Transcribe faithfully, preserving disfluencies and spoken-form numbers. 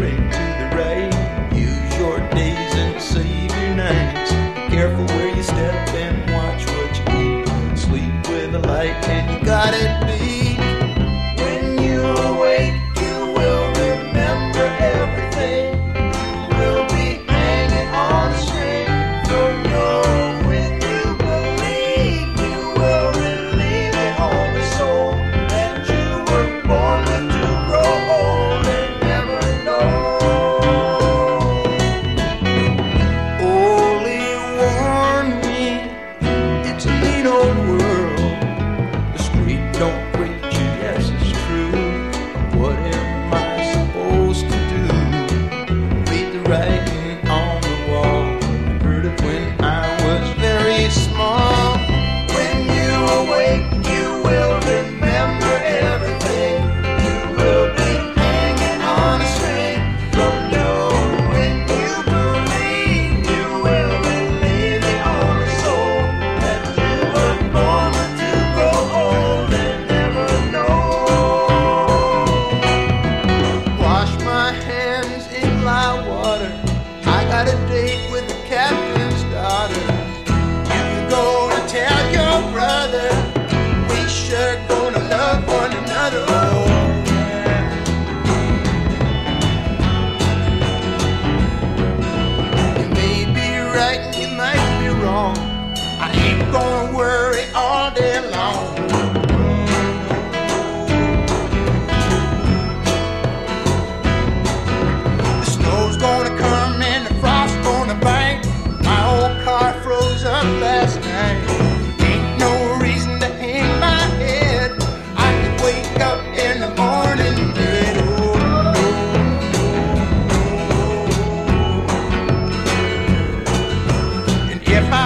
straight to the right. Use your days and save your nights. Careful where you step and watch what you eat. Sleep with a light and you got it beat. When you awake, you will remember everything. You will be hanging on a string. So know when you believe, you will relieve the only soul that you were born with to grow old and never know. Only warn me, it's a mean old world. The street don't preach it, yes it's true. What am I supposed to do? Read the writing on the wall. I heard it when I was very small. When you awake, you will remember everything. You will be hanging on a string. So know when you believe, you will relieve the only soul that you were born with to grow old and never know. Wash my hands in live water. I got a date with the captain's daughter. You can go and tell your brother we sure gonna love one another. Oh, yeah. You may be right and you might be wrong. I ain't gonna worry all day long. The snow's gonna come and the frost's gonna bite. My old car froze up last night. Ain't no reason to hang my head. I could wake up in the morning dead. Oh, no, no, no. And if I